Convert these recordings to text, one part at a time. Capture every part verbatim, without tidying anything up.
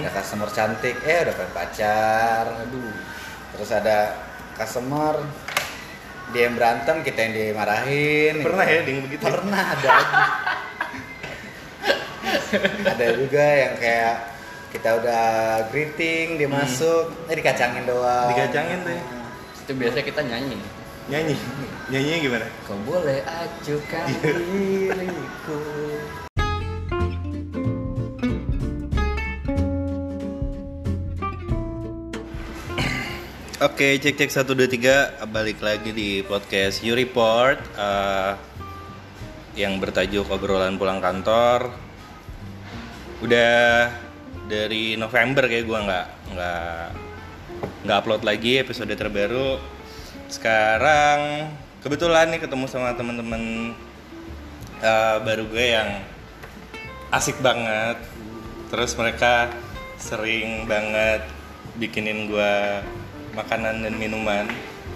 Ada customer cantik, eh udah pengen pacar. Aduh. Terus ada customer dia yang berantem, kita yang dimarahin. Pernah gitu. ya ding begitu? Pernah ada aja. Ada juga yang kayak kita udah greeting, dia Hmm. masuk, eh dikacangin doang. Dikacangin tuh ya. Itu biasanya kita nyanyi. Nyanyi. Nyanyinya gimana? Kau boleh acukan Iya. diriku. Oke, cek cek satu dua tiga, balik lagi di podcast You Report uh, yang bertajuk obrolan pulang kantor. Udah dari November kayak gue nggak nggak nggak upload lagi episode terbaru. Sekarang kebetulan nih ketemu sama teman-teman uh, baru gue yang asik banget. Terus mereka sering banget bikinin gue makanan dan minuman.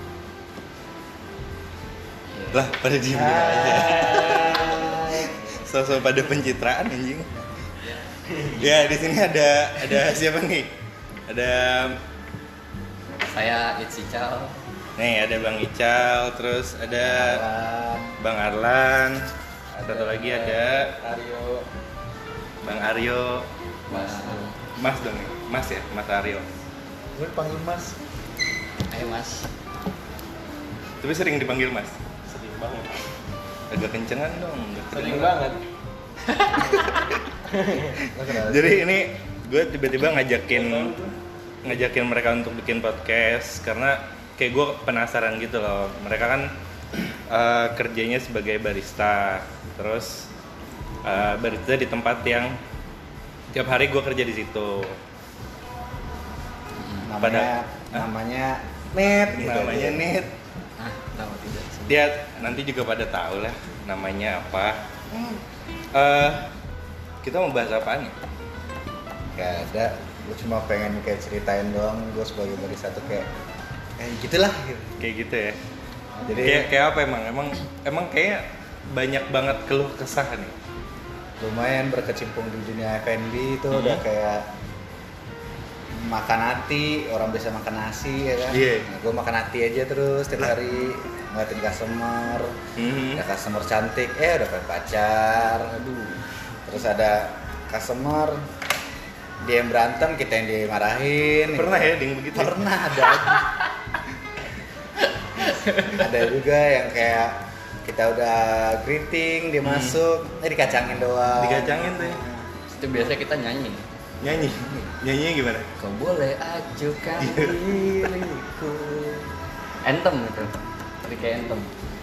Lah pada diem aja. Sosok pada pencitraan anjing. Ya di sini ada ada siapa nih? Ada Saya Itsical. nih ada Bang Ical, terus ada Bang Arlan, satu lagi ada Aryo. Bang Aryo, Mas. Mas dong nih, Mas ya, Mas Aryo. Gue panggil Mas. Ayo Mas. Tapi sering dipanggil Mas. Sering banget. Agak kencengan dong. agak Sering kedengeran. banget. Jadi ini gue tiba-tiba ngajakin ngajakin mereka untuk bikin podcast karena kayak gue penasaran gitu loh. Mereka kan uh, kerjanya sebagai barista, terus uh, barista di tempat yang tiap hari gue kerja di situ. Namanya, Pada- namanya Net. Gitu Namanya aja. Nit. Ah, tahu tidak sih. Dia nanti juga pada tahu lah namanya apa. Uh, kita mau bahas apa nih? Gak ada. Gue cuma pengen kayak ceritain doang. Gue sebagai barista tuh kayak, eh gitulah. Gitu. Kayak gitu ya. Jadi Kayak kayak apa emang? Emang emang kayak banyak banget keluh kesah nih. lumayan berkecimpung di dunia F and B itu Hmm. udah kayak makan hati, orang biasa makan nasi ya kan. Iya. Nah, gue makan hati aja terus tiap hari ngeliatin customer, Hmm. ada customer cantik, eh udah pengen pacar. Aduh. Terus ada customer dia yang berantem, kita yang dimarahin. Pernah gitu. ya ding begitu? Pernah ada aja. Ada juga yang kayak kita udah greeting, dia Hmm. masuk, eh dikacangin doang. Dikacangin tuh ya. Itu biasanya kita nyanyi. Nyanyi. Nyanyinya gimana? Kau boleh acukan Iya. diriku. Anthem itu. Tapi kayak anthem.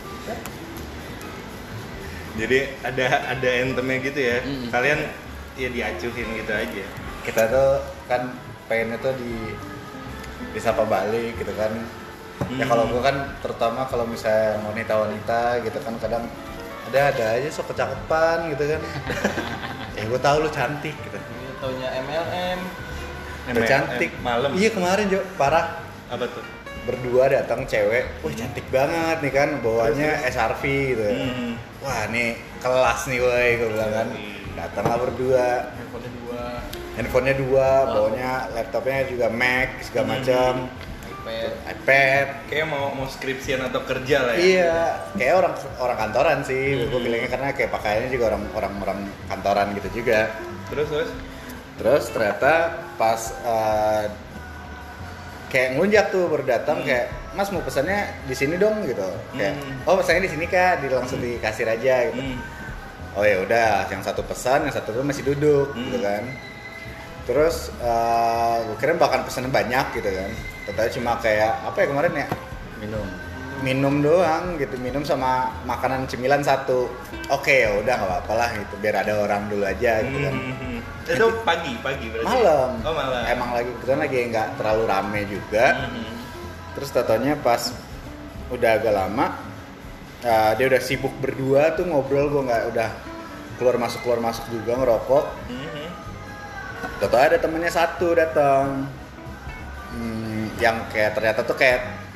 Jadi ada ada entemnya gitu ya. Mm. Kalian ya diacuhin gitu aja. Kita tuh kan pengennya tuh di disapa balik gitu kan. Ya Hmm. kalau gua kan terutama kalau misalnya wanita-wanita gitu kan kadang ada ada aja sok kecakepan gitu kan. Ya gua tahu lu cantik gitu. Taunya M L M. Udah cantik. Malam. Iya kemarin Jo, parah. Apa tuh? Berdua datang cewek, wah cantik banget nih kan, bawanya S R V gitu. Hmm. Wah nih kelas nih woi, gue bilang kan. Datanglah berdua, Handphone dua. handphonenya dua, Wow. bawanya laptopnya juga Mac segala Hmm. macam, iPad. iPad. Kayak mau mau skripsian atau kerja lah ya. Iya, kayak orang orang kantoran sih, gue Hmm. bilangnya karena kayak pakaiannya juga orang orang orang kantoran gitu juga. Terus terus. Terus ternyata pas uh, kayak ngelunjak tuh baru datang Hmm. kayak Mas mau pesannya di sini dong gitu. Kayak Hmm. oh pesannya di sini Kak, di langsung di kasir aja gitu. Hmm. Oh ya udah, yang satu pesan, yang satu tuh masih duduk Hmm. gitu kan. Terus uh, gue kira bakal pesan banyak gitu kan. Ternyata cuma kayak apa ya kemarin ya? Minum. Minum doang gitu, minum sama makanan cemilan satu. Oke ya udah nggak apa-apa lah gitu, biar ada orang dulu aja gitu kan. Hmm. Itu pagi pagi berarti. Malam. Oh malam. Emang lagi kebetulan lagi nggak terlalu rame juga. Hmm. Terus totonya pas udah agak lama, uh, dia udah sibuk berdua tuh ngobrol, gue nggak udah keluar masuk keluar masuk juga ngerokok. Hmm. Toto ada temennya satu datang, hmm, yang kayak ternyata tuh kayak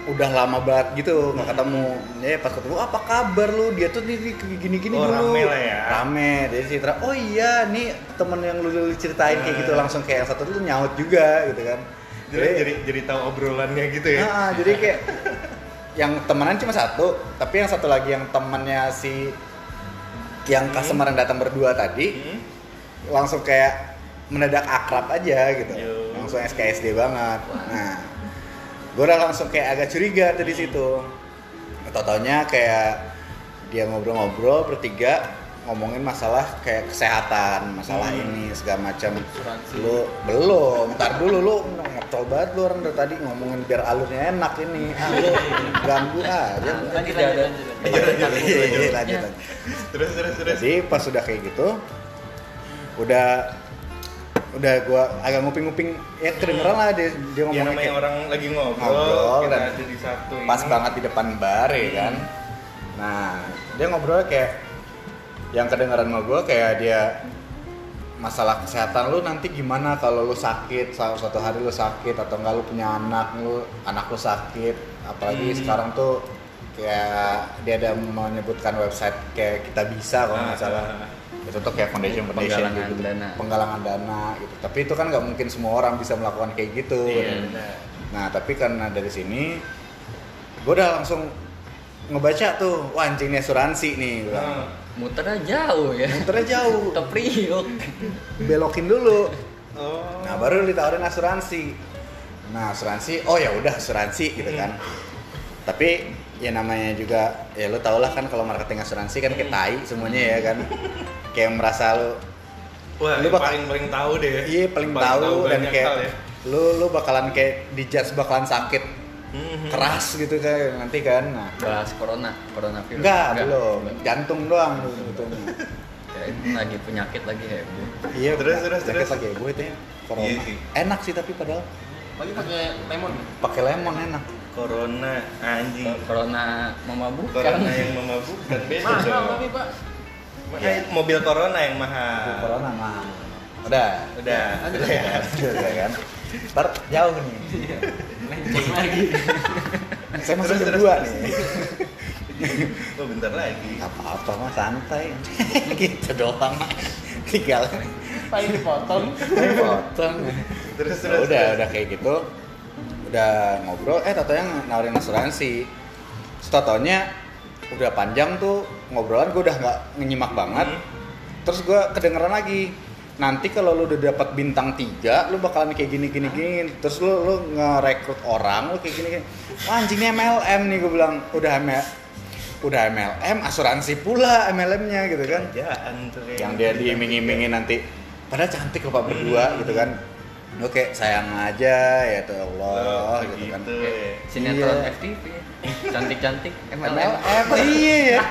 udah lama banget gitu nggak ketemu. Ya pas ketemu apa kabar lu? Dia tuh nih gini-gini Oh, dulu. rame lah ya. Rame. Jadi cerita, oh iya nih temen yang lu, lu ceritain kayak gitu langsung kayak yang satu tuh nyaut juga gitu kan. Jadi jadi, jadi tahu obrolannya gitu ya. Nah, jadi kayak yang temenan cuma satu, tapi yang satu lagi yang temennya si yang customer yang datang berdua tadi Hmm. langsung kayak mendadak akrab aja gitu. Yo. Langsung S K S D banget. Nah, gue udah langsung kayak agak curiga tuh di situ. Tau-taunya kayak dia ngobrol-ngobrol bertiga ngomongin masalah kayak kesehatan, masalah Hmm. ini segala macam. Asuransi. Lu belum, ntar dulu lu ngecol banget lu orang dari tadi ngomongin biar alurnya enak ini. Ah, lu ganggu aja. Lanjut, lanjut, lanjut. Iya, iya, iya, lanjut, lanjut. Terus terus terus. Jadi pas sudah kayak gitu, udah udah gua agak nguping-nguping ya kedengeran lah dia dia Ya ngomongin namanya kayak orang lagi ngobrol, ngobrol, kita dan ada di satu pas ini. banget di depan bar ya kan. Nah, dia ngobrol kayak yang kedengeran sama gua kayak dia masalah kesehatan lu nanti gimana kalau lu sakit, suatu hari lu sakit atau enggak lu punya anak, lu anak lu sakit, apalagi Hmm. sekarang tuh kayak dia ada menyebutkan website kayak Kita Bisa kalau nggak Ah, salah. ah, ah. Itu tuh kayak foundation foundation Penggalangan gitu, dana. penggalangan dana gitu. Tapi itu kan nggak mungkin semua orang bisa melakukan kayak gitu. Iya, benar. Nah, tapi karena dari sini gue udah langsung ngebaca tuh, wah anjing nih asuransi nih, gua bilang. Ah. Muternya jauh ya. Muternya jauh, Ke Priok. belokin dulu. Oh. Nah, baru ditawarin asuransi. Nah, asuransi, oh ya udah asuransi gitu kan. Tapi ya namanya juga ya lu tau lah kan kalau marketing asuransi kan kayak tai semuanya ya kan. Kayak merasa lu Wah, lu lu bakal- paling paling tahu deh. ya. iya paling, tahu dan banyak kayak hal ya. lu lu bakalan kayak dijudge bakalan sakit Mhm. keras gitu kayak nanti kan. Nah, Bahas corona, coronavirus. enggak, belum. Jantung doang gitu. Kirain lagi penyakit lagi heboh. Iya, Terus, benar. terus, Sakit terus. lagi gue itu ya. Corona. Iya sih. Enak sih tapi padahal Lagi pakai lemon. pakai lemon enak. Corona anjing. Corona memabukkan. Corona yang memabukkan beda dong. Pak. Eh, mobil Corona yang mahal. Corona mah. Udah. Udah. Udah ya. Udah kan. Ntar jauh nih. Lenceng lagi. Saya masih Terus, jam terus, dua terus. nih. Oh, bentar lagi. Gak apa-apa mah santai. Gitu doang. Tinggal Paling dipotong. potong. Terus Ya terus. udah terus. udah kayak gitu udah ngobrol eh tatonya nawarin asuransi. Tatonya udah panjang tuh ngobrolan gue udah nggak nyimak banget. Hmm. Terus gue kedengeran lagi nanti kalau lu udah dapat bintang tiga lu bakalan kayak gini gini gini. Terus lu lu ngerekrut orang lu kayak gini gini. Wah, anjingnya M L M nih gue bilang udah M L udah M L M asuransi pula M L M-nya gitu kan. Kerjaan tuh kayak Yang dia gitu. diiming-imingin nanti padahal cantik loh pak berdua gitu kan. Oke, sayang aja ya tuh Allah Oh, gitu, kan. gitu ya. Sinetron Iya. F T V. Cantik-cantik M L M M. L M iya ya.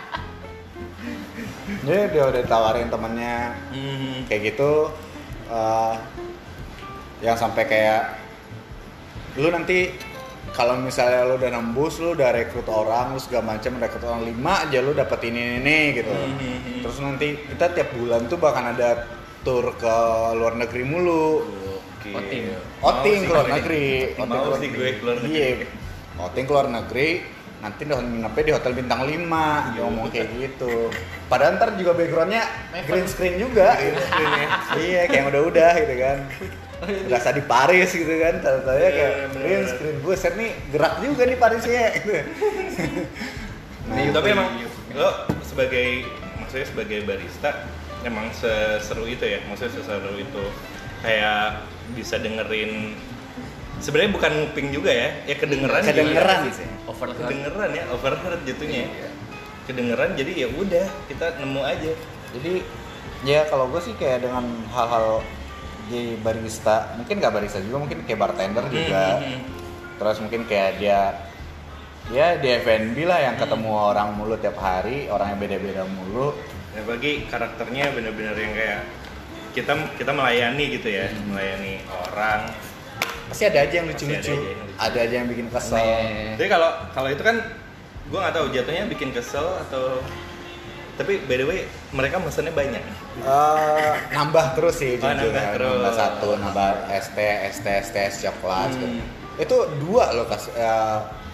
Jadi dia udah tawarin temennya Mhm. kayak gitu, eh, yang sampai kayak lu nanti kalau misalnya lu udah nembus, lu udah rekrut orang, lu segala macam rekrut orang lima aja lu dapet ini ini gitu. Mhm. Terus nanti kita tiap bulan tuh bahkan ada tur ke luar negeri mulu. Oke. Outing. Outing Mau ke luar sih, negeri. Mau Outing keluar sih negeri. gue keluar negeri. Iya. Outing keluar negeri. Nanti udah nginepnya di hotel bintang lima, dia Iya. ngomong kayak gitu. Padahal ntar juga backgroundnya green screen juga. Green screen ya. Iya, kayak yang udah-udah gitu kan. Berasa di Paris gitu kan, tanda-tandanya Iya, kayak bener. green screen. Buset nih, gerak juga nih Parisnya gitu. Nah, Nih, tapi emang lo sebagai maksudnya sebagai barista emang seseru itu ya, maksudnya seseru itu kayak bisa dengerin sebenarnya bukan nguping juga ya, ya kedengeran juga. kedengeran sih. Overheard. Kedengeran ya, overheard jatuhnya. Iya. Kedengeran jadi ya udah kita nemu aja. Jadi ya kalau gue sih kayak dengan hal-hal di barista, mungkin nggak barista juga, mungkin kayak bartender juga. Hmm. Terus mungkin kayak dia ya di F and B lah yang ketemu orang mulu tiap hari, orang yang beda-beda mulu. Ya bagi karakternya bener-bener yang kayak kita kita melayani gitu ya, melayani orang. Pasti ada aja yang Pasti lucu-lucu, ada aja yang lucu. ada aja yang bikin kesel. Aneh. Jadi kalau kalau itu kan gue nggak tahu jatuhnya bikin kesel atau tapi by the way mereka pesannya banyak. Eh, nambah terus sih Oh, jujur nambah ya. terus. Nambah satu, nambah es teh, es teh, es teh, es coklat. Hmm. Itu dua loh kas, eh,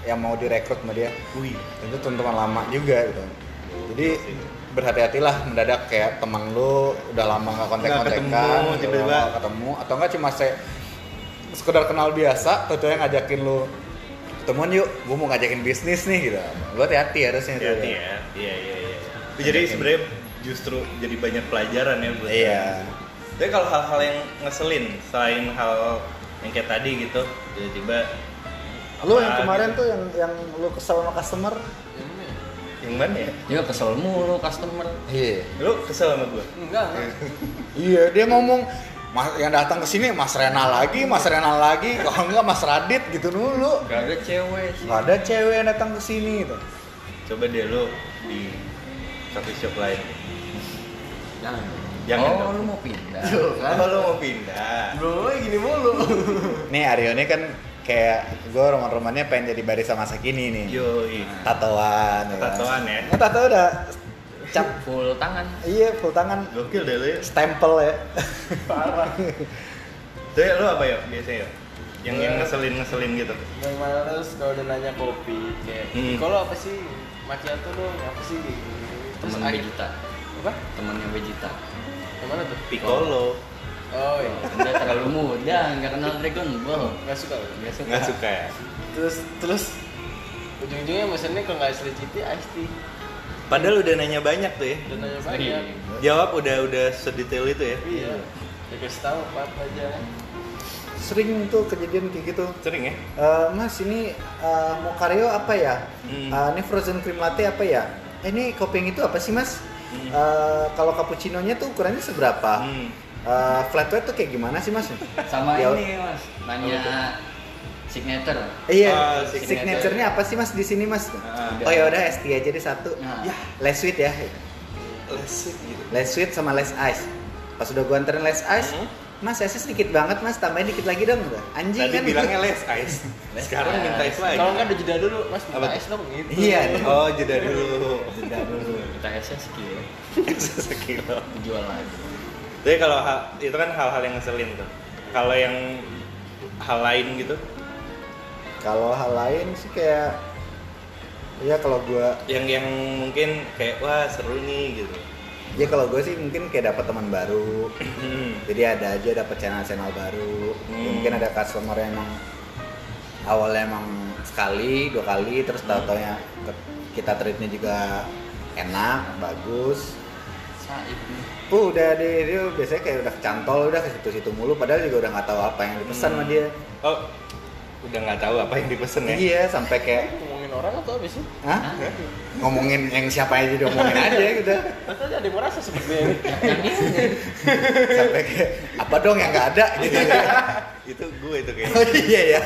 yang mau direkrut sama dia. Wih. Itu teman-teman lama juga gitu. Jadi berhati-hatilah mendadak kayak teman lu udah lama nggak kontak-kontakan, Nggak ketemu, udah tiba-tiba. lama nggak ketemu, atau enggak cuma saya sekedar kenal biasa, tentunya ngajakin lu ketemuan yuk, gua mau ngajakin bisnis nih gitu. Lu hati-hati harusnya tuh. Hati-hati ya. Iya iya iya. Jadi sebenarnya justru jadi banyak pelajaran ya buat. Iya. Tapi kalau hal-hal yang ngeselin selain hal yang kayak tadi gitu, tiba-tiba Lu apa yang kemarin gitu. tuh yang yang lu kesel sama customer. Yang mana ya? Dia kesel mulu customer. Iya. Lu kesel sama gua? Enggak, enggak. Iya, dia ngomong Mas, yang datang ke sini Mas Renal lagi, Mas Renal lagi, kalau enggak Mas Radit gitu dulu. Gak ada cewek sih. Enggak ada cewek yang datang ke sini gitu. Coba deh lu di coffee shop lain. Jangan. Jangan oh, dong. lu mau pindah. Kan lu mau pindah. Bro, gini mulu. Nih Aryo ini kan kayak gue roman-romannya pengen jadi Barisa masa kini nih. Yoi. Tatoan. Tatoan ya. Nah, tato udah cap. Full tangan. Iya, full tangan. Gokil deh lu ya. Stempel ya. Parah. Tuh lu apa ya biasanya ya? Yang yang ngeselin-ngeselin gitu. Yang males kalau udah nanya kopi kayak Hmm. kalau apa sih macchiato dong apa sih gitu. Terus Temen air- Vegeta. apa? Temennya Vegeta. Yang mana tuh? Piccolo. Oh iya. Udah terlalu muda, nggak kenal Dragon Ball. Nggak suka. Nggak suka. Nggak suka ya? Terus terus ujung-ujungnya mesennya kalau nggak Sri City iced tea. Padahal udah nanya banyak tuh ya. Udah nanya Sering. banyak. Jawab udah udah sedetail itu ya. Iya. Ya kasih tahu apa apa aja. Sering tuh kejadian kayak gitu. Sering ya? Eh, mas ini eh, mau Karyo apa ya? Hmm. Eh, ini frozen cream latte apa ya? Eh, ini kopi yang itu apa sih mas? Hmm. Eh, kalau cappuccino-nya tuh ukurannya seberapa? Hmm. Eh, flat white tuh kayak gimana sih mas? Sama Ya, ini mas, nanya signature. Iya, Ah, signature. signature-nya apa sih mas di sini mas? Ah. Oh ya udah es tea aja deh satu. Nah. Ya, less sweet ya. Lesik gitu. Less sweet sama less ice. Pas udah gua anterin less ice, Hmm. mas esnya sedikit banget mas, tambahin dikit lagi dong. Udah. Anjing Tadi kan. bilangnya less ice. Less Sekarang ice. minta es lagi. Kalau nggak ada jeda dulu, Mas Apa minta tuh? es dong gitu. Iya. Oh, jeda dulu. Jeda dulu. Kita esnya sekilo, Bisa sekilo. jual lagi. Tapi kalau hal, itu kan hal-hal yang ngeselin tuh. Kalau yang hal lain gitu, Kalau hal lain sih kayak ya kalau gua yang yang mungkin kayak wah seru nih gitu. ya kalau gue sih mungkin kayak dapat teman baru. Hmm. Jadi ada aja dapat channel-channel baru. Ya, Hmm. mungkin ada customer yang emang awalnya emang sekali, dua kali terus Hmm. tahu-taunya ke- kita treatnya juga enak, bagus. Saib nih. Uh, udah deh, dia biasanya kayak udah kecantol, udah ke situ-situ mulu padahal juga udah nggak tahu apa yang dipesan sama dia. Oh, udah nggak tahu apa yang dipesen ya? Iya, sampai kayak Ngomongin orang atau apa sih? hah? Ngomongin yang siapa aja diomongin aja gitu. Terus aja ada yang merasa seperti ini. Yang ini. Sampai kayak apa dong yang nggak ada gitu. Itu gue itu kayaknya. Oh iya ya.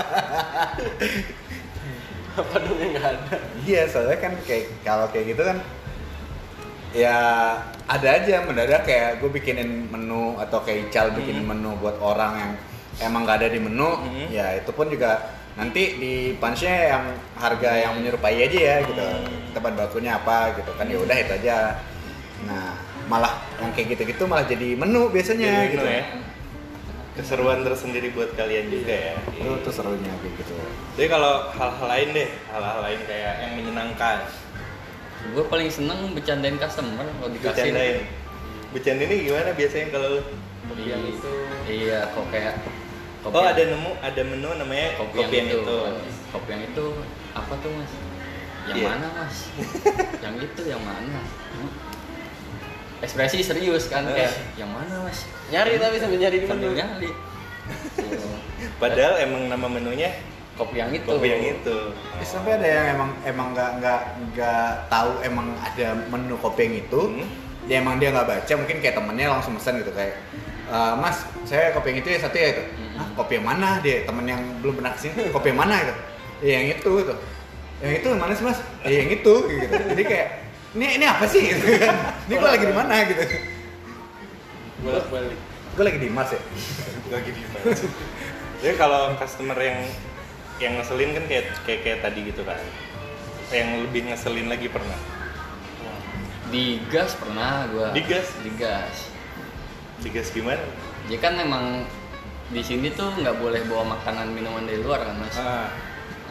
Apa dong yang nggak ada? Iya, soalnya kan kayak kalau kayak gitu kan ya ada aja mendadak kayak gue bikinin menu atau kayak Ical bikinin menu buat orang yang emang nggak ada di menu, Hmm. ya itu pun juga nanti di punch-nya yang harga yang menyerupai aja ya gitu. Hmm. Teban bakunya apa gitu kan, ya udah itu aja. Nah, malah yang kayak gitu-gitu malah jadi menu biasanya Jadi gitu. menu ya. Keseruan tersendiri buat kalian juga ya. Itu tuh serunya kayak gitu. Jadi kalau hal-hal lain deh, hal-hal lain kayak yang menyenangkan, Gue paling seneng bercandain customer kalau dikasih. bercandain. Bercanda ini gimana biasanya kalau Kopi yang itu. Iya, kok kayak kopi oh yang- ada nemu ada menu namanya kopi, kopi, yang, itu. Kopi yang itu apa tuh mas? Yang Iya. mana mas? Yang itu yang mana? Hmm. Ekspresi serius kan Eh. kayak yang mana mas? Nyari tapi sambil nyari di Sambil menu. nyari. Tuh. Padahal emang nama menunya Kopi yang itu. kopi yang itu. Eh, sampai ada yang emang emang nggak nggak nggak tahu emang ada menu kopi yang itu. Hmm. Dia emang dia nggak baca, mungkin kayak temennya langsung pesan gitu kayak "E, mas saya kopi yang itu ya satu ya itu. Hmm. Ah, kopi yang mana? Dia temen yang belum pernah kesini kopi yang mana itu? Ya, yang itu itu. Yang itu yang mana sih mas? Ya, yang itu gitu. Jadi kayak ini ini apa sih gitu kan? Ini gue lagi di mana gitu? Bolak-balik. Gue lagi di Mars ya. Lagi di mana? Jadi kalau customer yang yang ngeselin kan kayak kayak, kayak tadi gitu kan. Yang lebih ngeselin lagi pernah. Digas pernah gua. Digas? Digas. Digas gimana? Jadi kan memang di sini tuh nggak boleh bawa makanan minuman dari luar kan mas. Ah, Nah, kalau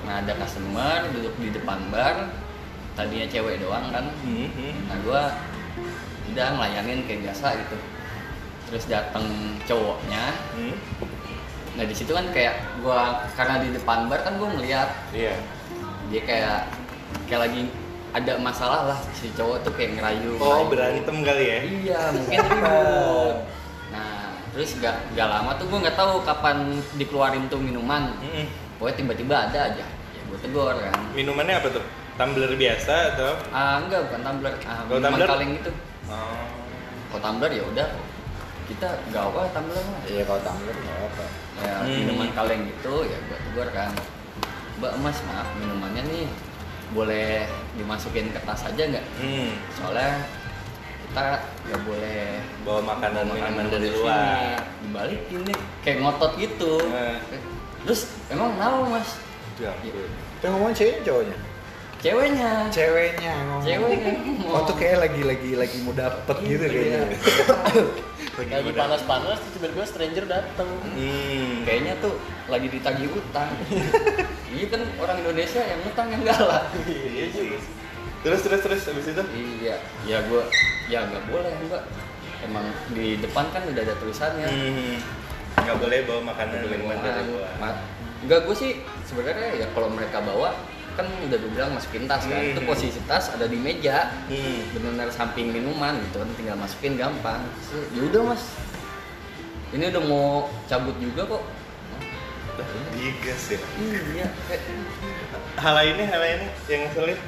Nah ada customer duduk di depan bar, tadinya cewek doang kan. Hmm, hmm. Nah gue udah ngelayanin kayak biasa gitu. Terus datang cowoknya. Hmm. Nah di situ kan kayak gue karena di depan bar kan gue ngeliat Iya. dia kayak kayak lagi ada masalah lah si cowok tuh kayak ngerayu. Oh, ngerayu. berantem kali ya? Iya mungkin ribut. Nah terus gak, gak lama tuh gue nggak tahu kapan dikeluarin tuh minuman. Hmm. Pokoknya tiba-tiba ada aja. Ya gue tegur kan. Minumannya apa tuh? Tumbler biasa atau? Ah enggak bukan tumbler. Ah, Kalau minuman tumbler? kaleng itu. Oh. Kalau tumbler ya udah kita gak apa tumbler mah. Iya kalau tumbler nggak apa. Ya Hmm. minuman kaleng gitu ya gue tegur kan. Mbak Mas maaf minumannya nih boleh dimasukin ke tas aja nggak? Hmm. Soalnya kita nggak boleh Bawa makanan bawa minuman makanan dari sini. luar. Dibalikin nih kayak ngotot gitu. Eh. Terus emang kenapa Mas? Ya. Itu ngomong ceweknya cowoknya? Ceweknya. Ceweknya ngomong. Ceweknya. Oh tuh kayak lagi lagi lagi mau dapet gitu kayaknya. Lagi panas-panas terus tiba-tiba stranger dateng. Hmm. Kayaknya tuh lagi ditagih utang. Iya kan orang Indonesia yang utang yang galak. Iya sih. Terus terus terus habis itu? Iya, ya gue ya nggak boleh mbak. Emang di depan kan udah ada tulisannya. Hmm. Nggak boleh bawa makanan minuman dari luar. Ma- Enggak, gue sih sebenarnya ya kalau mereka bawa kan udah dibilang masukin tas kan. Hmm. Itu posisi tas ada di meja. Hmm. Benar-benar samping minuman gitu kan, tinggal masukin gampang. Terus, ya udah mas, ini udah mau cabut juga kok. Digas ya. Iya. Eh, Hal lainnya, hal lainnya yang ngeselin?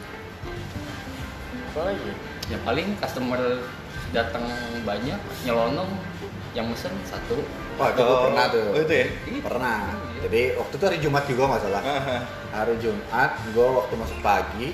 Apa lagi? ya paling customer datang banyak nyelonong, yang mesen satu. Wah itu gue Oh, pernah tuh. oh, itu ya? Pernah. Jadi waktu itu hari Jumat juga nggak salah. Aha. Hari Jumat, gue waktu masuk pagi.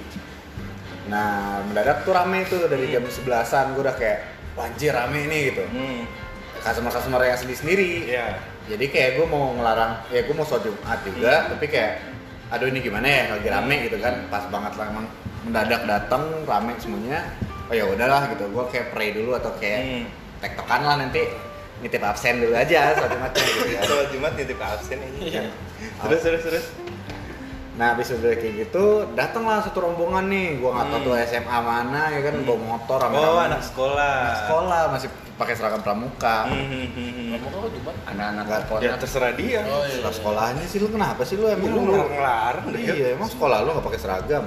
Nah mendadak tuh rame tuh dari jam sebelasan. Gue udah kayak, wajir rame nih gitu. Hmm. Customer-customer yang sendiri-sendiri. Iya. Jadi kayak gue mau ngelarang, ya gue mau sholat Jumat juga, tapi kayak, aduh ini gimana ya, lagi rame gitu kan, pas banget lah emang mendadak datang rame semuanya. Oh ya udahlah gitu, gue kayak pray dulu atau kayak Hmm. tektokan lah nanti nitip absen dulu aja sholat Jumatnya gitu kan. Sholat Jumat nitip absen ini. Kan. Terus terus terus. Nah habis udah kayak gitu, datanglah satu rombongan nih, gue nggak tahu tuh S M A mana ya kan, Hmm. bawa motor rame Oh, anak sekolah. Anak sekolah masih pakai seragam pramuka. Hmm, hmm, hmm, hmm. Kamu kok Jumat? Anak-anak Nggak, telepon. Ya terserah dia. Oh iya. Setelah sekolahnya sih lu kenapa sih lu emang Lu lu ngelarang deh. Iya, emang sekolah lu nggak pakai seragam.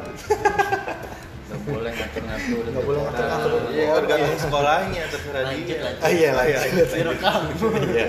Nggak boleh ngatur-ngatur. Nggak boleh ngatur-ngatur. Iya, tergantung sekolahnya, terserah Lanjut, dia. lanjut. Ah iya lah, Iya, iya. Direkam. Iya.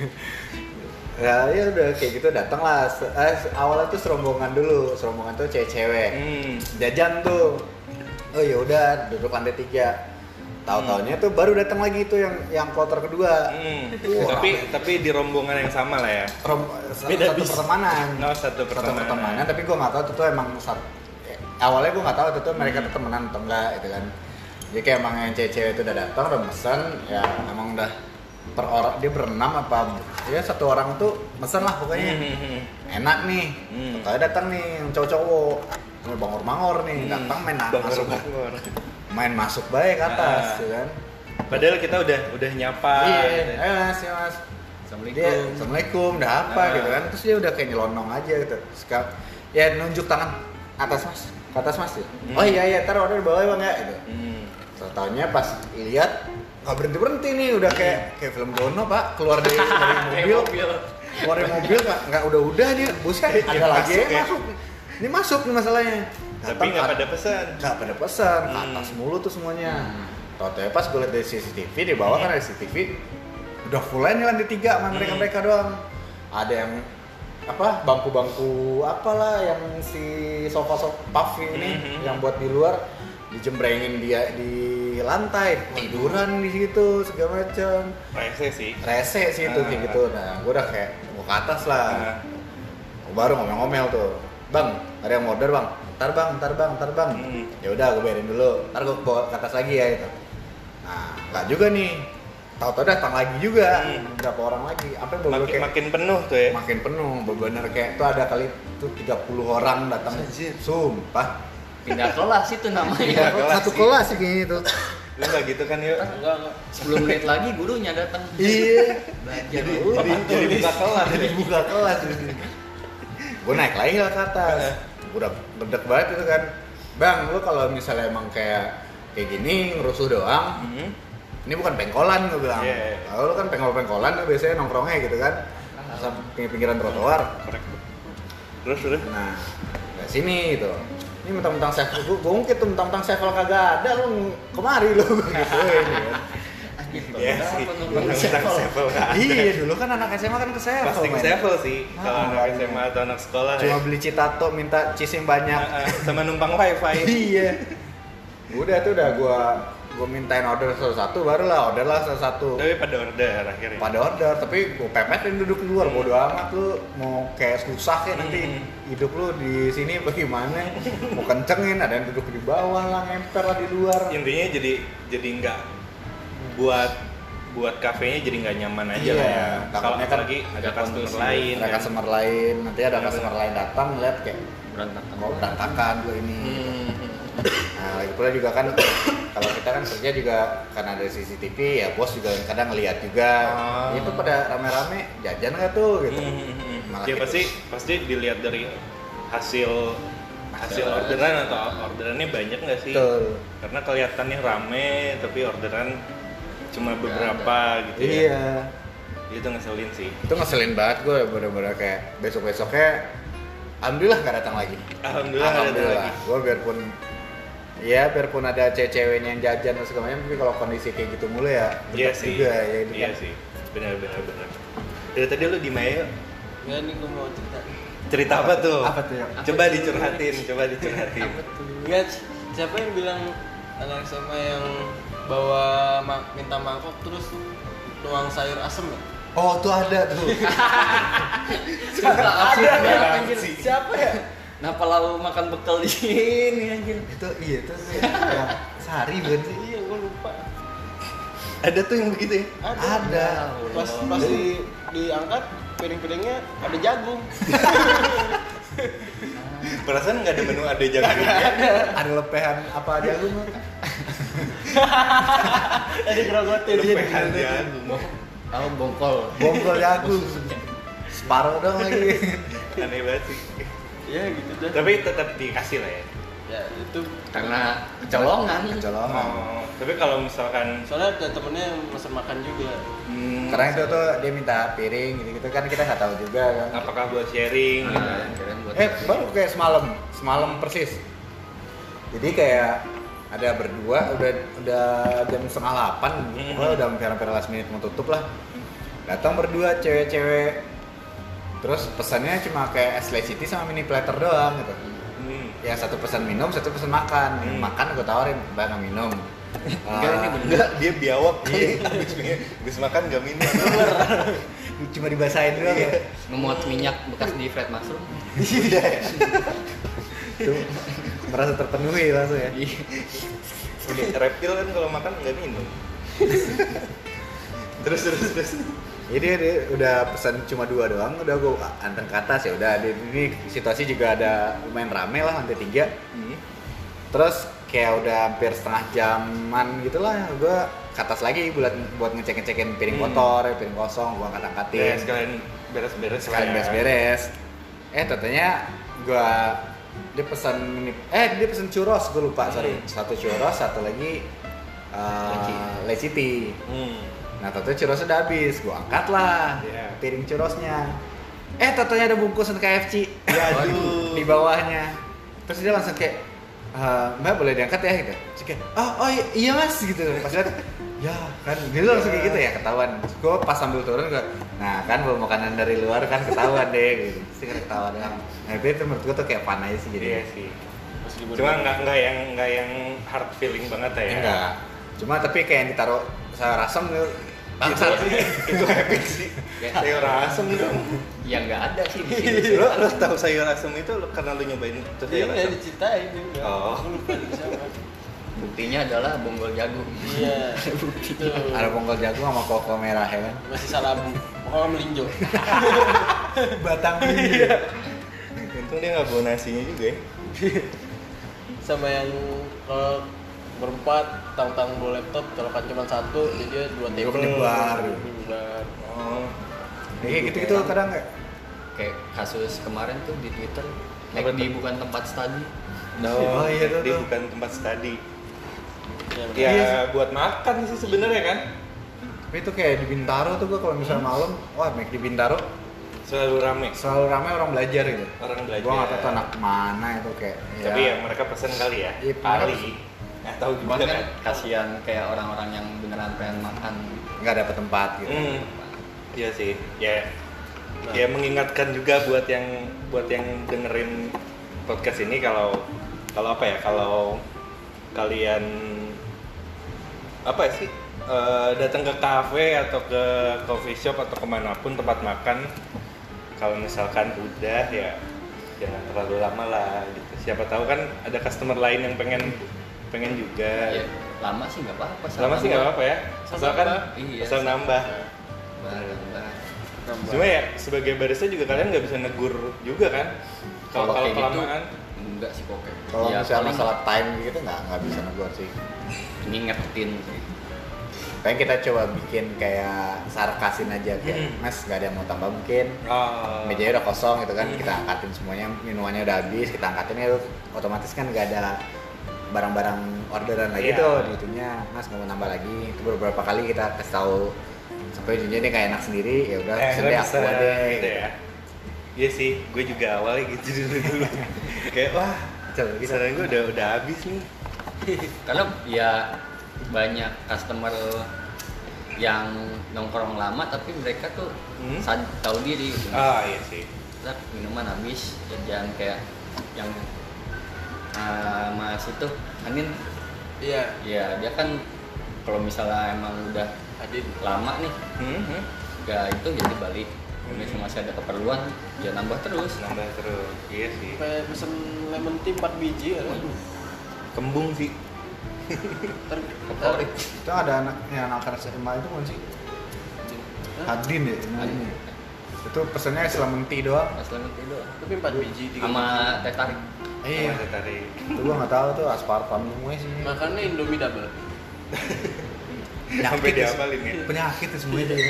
Ya, ya udah kayak gitu datang lah. Eh, awalnya tuh serombongan dulu, serombongan tuh cewek-cewek. Hmm. Jajan tuh. Oh ya udah duduk lantai tiga. Tahu-taunya tuh baru datang lagi tuh yang yang kloter kedua. Hmm. Wah, Tapi rame. tapi di rombongan yang sama lah ya. Rom, Beda satu bis. pertemanan. No, satu Satu pertemanan. pertemanan, tapi gue nggak tahu tuh, tuh emang sat- eh, awalnya gue nggak tahu tuh, tuh mereka tuh temenan atau enggak gitu kan. Jadi kayak emang yang cewek-cewek itu udah datang, udah mesen, ya emang udah per orang dia berenam apa ya satu orang tuh mesen lah pokoknya. Hmm, hmm, hmm. Enak nih. Hmm. Kali datang nih yang cowok-cowok, mau bangor-bangor nih, Hmm. datang main na- Bangor, masuk bangor. main masuk baik ke atas, Ah. gitu kan. Padahal kita udah udah nyapa. Iya, gitu. ayo mas, ya mas. Assalamualaikum. Dia, Assalamualaikum, udah apa Ah. gitu kan. Terus dia udah kayak nyelonong aja gitu. Sekal, ya nunjuk tangan atas mas, ke atas mas ya. Hmm. Oh iya iya, ntar order bawah ya bang ya gitu. Hmm. Taunya pas lihat nggak berhenti berhenti nih, udah kayak kayak film Dono pak, keluar dari, dari mobil, keluar dari mobil nggak nggak udah udah dia, buset ada Ya, lagi masuk ya, ya. masuk. Ini masuk nih masalahnya. Tapi Datang nggak ke- pada pesan. nggak pada pesan, ke Hmm. atas mulu tuh semuanya. Tau-tau pas gue liat dari C C T V, di bawah kan ada C C T V, udah full line nih lantai tiga sama Hmm. mereka-mereka doang. Ada yang apa bangku-bangku apalah yang si sofa-sofa puff ini Hmm. yang buat di luar dijembrengin dia di lantai, tiduran di situ segala macam. Rese sih. Rese sih itu kayak Ah. gitu. Nah, gue udah kayak mau ke atas lah. Nah, Baru ngomel-ngomel tuh, bang, ada yang order bang, ntar bang, ntar bang, ntar bang. Hmm. Ya udah, gue bayarin dulu, ntar gue bawa ke atas lagi ya itu. Nah, nggak juga nih, tahu-tahu datang lagi juga, Hmm. berapa orang lagi, apa yang makin kayak makin penuh tuh ya. makin penuh, bener kayak tuh ada kali tuh tiga puluh orang datang, Anjir. sumpah. Pindah kelas itu namanya. Pindah kelas Satu sih. kelas sih kayaknya tuh. Lu nggak gitu kan yuk? Enggak, enggak. sepuluh menit lagi gurunya datang. Iya. Belajar. Jadi jadi buka kelas. Jadi ya? buka kelas. gue naik lagi lah ke atas. Udah bedek banget itu kan. Bang, lu kalau misalnya emang kayak kayak gini ngerusuh doang, Hmm. ini bukan pengkolan gue bilang. Iya, iya. Kalau lu kan pengkol-pengkolan tuh biasanya nongkrongnya gitu kan. Sampai pinggiran trotoar. Korek. Terus terus. Nah, nggak sini gitu. Ini mentang-mentang sevel, gue gue ngungkit tuh mentang-mentang sevel kagak ada, lu kemari lu gituin kan. Iya sih. Mentang-mentang sevel nggak ada. Iya, dulu kan anak S M A kan ke sevel. Pasti ke men. sevel sih. Kalau Ah, anak S M A atau anak sekolah Cuma ya. beli citato, minta cheese yang banyak. Ah, ah, sama numpang wifi. Iya. Udah tuh udah gua gua mintain order satu-satu, barulah order lah satu-satu. Tapi pada order akhirnya. Pada order, tapi gua pepetin duduk di luar, bodo amat lu mau kayak susah ya nanti Hmm. hidup lu di sini bagaimana? Mau kencengin, ada yang duduk di bawah lah, ngemper lah di luar. Intinya jadi jadi nggak buat buat kafenya jadi nggak nyaman aja Iya, lah ya. Kalau takutnya kan lagi ada ada customer kondisi, lain. Ada kan. customer lain, nanti ada Bener-bener. customer lain datang lihat kayak berantakan. mau berantakan gua ini. Hmm. Nah, lagi pula juga kan kalau kita kan kerja juga karena ada C C T V ya bos juga kadang ngelihat juga. Oh. Itu pada rame-rame jajan nggak tuh gitu. Hmm, hmm, hmm. Malah Ya gitu. pasti pasti dilihat dari hasil hasil Hasil orderan atau orderannya banyak nggak sih? Betul. Karena kelihatannya rame tapi orderan cuma Nggak beberapa gitu ya. Iya. Itu ngeselin sih. Itu ngeselin banget gue bener-bener kayak besok-besoknya alhamdulillah nggak datang lagi. Alhamdulillah nggak ada lagi. Gue biarpun ya biarpun ada cewek-ceweknya yang jajan dan segala macam tapi kalau kondisi kayak gitu mulu ya Iya berat sih. juga ya itu Iya kan. sih. Benar benar benar. Dari tadi lu di Maya Enggak nih gue mau cerita. cerita apa tuh? Apa tuh ya? Coba dicurhatin, coba dicurhatin. Enggak, siapa yang bilang anak S M A yang bawa ma- minta mangkok terus nuang sayur asem ya? Oh tuh ada tuh. Ada ya, anjir. sih. Siapa ya? Kenapa lalu makan bekal di sini anjir? Itu iya itu sih yang sehari bukan sih? Iya, gue lupa. Ada tuh yang begitu ya? Ada. Ada. Pas pas di diangkat piring-piringnya ada jagung. Perasaan nggak ada menu ada jagungnya. Ada lepehan apa jagung? Ada gerogotin. Lepehan jagung. Oh, bongkol. Bongkol jagung. Separuh dong lagi. Aneh banget sih. Ya gitu dah. Tapi tetap dikasih lah ya. Ya itu Karena kecolongan. Colongan. Oh, tapi kalau misalkan soalnya ada temennya yang pesan makan juga. hmm, Karena itu tuh dia minta piring gitu-gitu kan kita nggak tahu juga kan. apakah buat sharing gitu Nah, kan? kirain buat Eh baru kayak semalam, semalam persis. Jadi kayak ada berdua udah udah jam setengah delapan, Hmm. gua udah hampir-hampir last minute mau tutup lah. Datang berdua cewek-cewek. Terus pesannya cuma kayak es leciti sama mini platter doang gitu. Hmm. Yang satu pesan minum, satu pesan makan. Yang Hmm. makan gue tawarin, bang nggak minum. Enggak, ini Ah, bener. Enggak, dia biawak kali. Habis habis makan nggak minum. cuma dibasahin doang ya. ngemuat minyak bekas di fried mushroom. Iya. Itu merasa terpenuhi langsung ya. Ini reptil kan kalau makan nggak minum. terus terus terus. Jadi dia udah pesan cuma dua doang, udah gue antar ke atas ya udah. Di ini situasi juga ada lumayan rame lah, lantai tiga. Hmm. Terus kayak udah hampir setengah jaman gitulah, gue ke atas lagi buat buat ngecek-ngecekin piring Hmm. kotor, ya, piring kosong, gue angkat-angkatin. Ya, sekalian beres-beres lah sekalian ya. beres-beres. Eh katanya gue dia pesan mini, eh dia pesan churros, gue lupa sorry. Hmm. Satu churros, satu lagi Leci. uh, leciti. Hmm. Nah, tentu churrosnya udah habis, gua angkat lah Iya. piring churrosnya. Eh, tentunya ada bungkusan K F C Ya, Waduh. di bawahnya. Terus dia langsung kayak, "Eh, Mbak boleh diangkat ya?" gitu. Terus kayak, "Oh, oh i- iya mas," gitu. Pas lihat, ya kan, dia langsung kayak gitu ya, ketahuan. Terus gua pas sambil turun, gua, nah kan bawa makanan dari luar kan ketahuan deh, gitu. Terus kan ketahuan doang. Nah, itu menurut gua tuh kayak fun aja sih Iya jadi. sih. Pas libur. Cuma nggak nggak yang nggak yang hard feeling banget ya. Enggak. Cuma tapi kayak yang ditaruh sayur asem gitu. Bangsat Bangsat. sih. Itu epic sih. Sayur asem dong. Ya nggak ada sih di sini. Lo lo tahu sayur asem itu lo- karena lo nyobain itu Dia sayur nggak asem. diceritain juga. Oh. Aku lupa di siapa. Buktinya adalah bonggol jagung. Iya. Itu. Ada bongkol jagung sama koko merah ya kan. Masih salabu. Pokoknya melinjo. Batang Untung dia nggak bawa nasinya juga ya. Sama yang kalau berempat tang-tang bawa laptop, kalau kan cuma satu, jadi dia dua table. penyebar. Penyebar. Oh. Kayak gitu-gitu kadang kayak kayak kasus kemarin tuh di Twitter, Apa McD tuh? bukan tempat study. Oh, Oh, iya, tuh, dia tuh. bukan tempat study. Ya, Ya Iya buat makan sih sebenarnya kan. Tapi itu kayak di Bintaro tuh gua kalau misalnya malam, wah make di Bintaro Selalu rame. selalu ramai orang belajar gitu. Orang belajar. Gua nggak tahu tuh anak mana itu kayak. Tapi ya mereka pesen kali ya. Iya, kali. mereka Nggak tahu Cuman juga kan kan. kasihan kayak orang-orang yang beneran pengen makan. nggak dapat tempat gitu. Hmm. Iya sih. Ya. Ya mengingatkan juga buat yang buat yang dengerin podcast ini kalau kalau apa ya kalau kalian apa sih eh, datang ke kafe atau ke coffee shop atau kemanapun tempat makan, kalau misalkan udah ya jangan terlalu lama lah gitu. Siapa tahu kan ada customer lain yang pengen pengen juga. Ya, lama sih nggak apa-apa. Lama sih nggak apa-apa ya. Asalkan Iya, asal nambah. Barang-barang. Cuma ya sebagai barista juga kalian nggak bisa negur juga kan. Kalau kalau kayak gitu, kelamaan. enggak sih kok kayak. Kalau Ya, misalnya paling masalah time gitu nggak nggak bisa negor sih. ngingetin sih. Pengen kita coba bikin kayak sarkasin aja kayak, Hmm. Mas nggak ada yang mau tambah mungkin. Oh. Mejanya udah kosong gitu kan, Hmm. kita angkatin semuanya, minumannya udah habis, kita angkatin ya otomatis kan nggak ada barang-barang orderan lagi Iya. tuh di itunya, Mas nggak mau nambah lagi. Itu beberapa kali kita kasih tahu sampai ujungnya dia kayak enak sendiri, ya udah Eh, sedih aku bisa aja. gitu ya. Iya sih, gue juga awalnya gitu dulu dulu. Kayak wah, Coba kita kisaran gue udah udah habis nih. Karena ya banyak customer yang nongkrong lama tapi mereka tuh Hmm? sad tahu diri. Ah iya sih. Ntar minuman habis, ya jangan kayak yang uh, mas itu Anin, Iya, ya dia kan kalau misalnya emang udah Adin. lama nih, Hmm, hmm. gak itu jadi balik. Kalau misalnya masih ada keperluan, ya nambah terus. Nambah terus. Iya sih. Sampai pesen lemon tea empat biji ya. Waduh, Kembung sih. Ntar, ntar, favorit. itu ada anak yang anak S M A itu kan sih Hah? Hadin ya namanya. Itu pesannya es lemon tea doang. Pas lemon tea doang. Tapi empat biji tiga Sama biji. teh tarik. Iya, Sama tarik. itu gua nggak tahu tuh aspartam semua sih. Makannya Indomie double. Sampai Penyakit dihafalin ya. Penyakit itu semua itu.